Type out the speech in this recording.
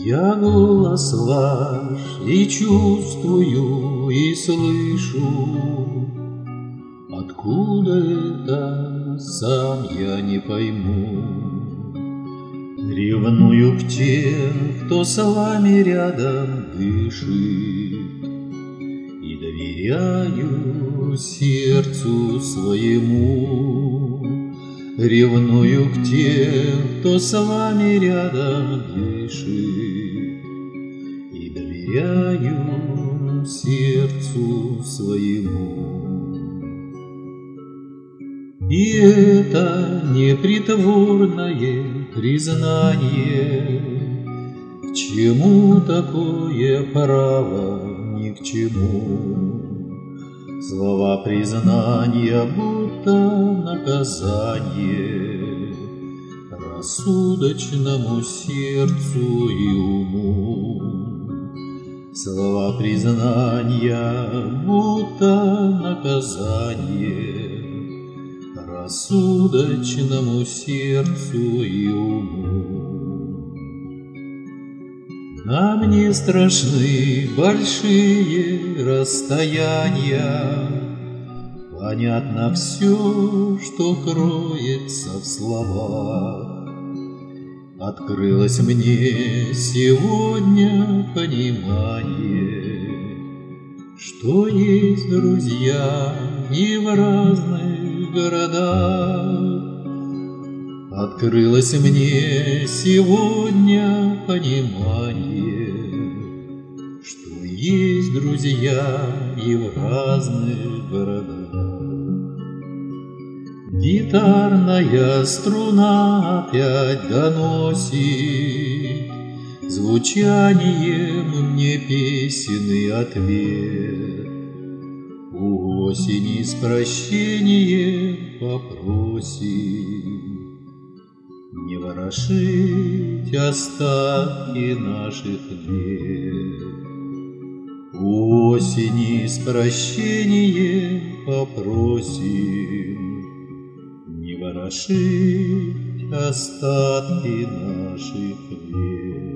Я голос ваш и чувствую, и слышу. Откуда это, сам я не пойму. Ревную к тем, кто с вами рядом дышит, и доверяю сердцу своему. Ревную к тем, кто с вами рядом дышит, и доверяю сердцу своему. И это непритворное признание, к чему такое право, ни к чему. Слова признания будто наказание рассудочному сердцу и уму. Слова признания будто наказание рассудочному сердцу и уму. Нам не страшны большие расстояния, понятно все, что кроется в словах. Открылось мне сегодня понимание, что есть друзья и в разных городах. Открылось мне сегодня понимание, что есть друзья и в разных городах. Гитарная струна опять доносит звучанием мне песенный ответ. У осени с прощением попросим не ворошить остатки наших лет. У осени с прощением попросим не ворошить остатки наших лет.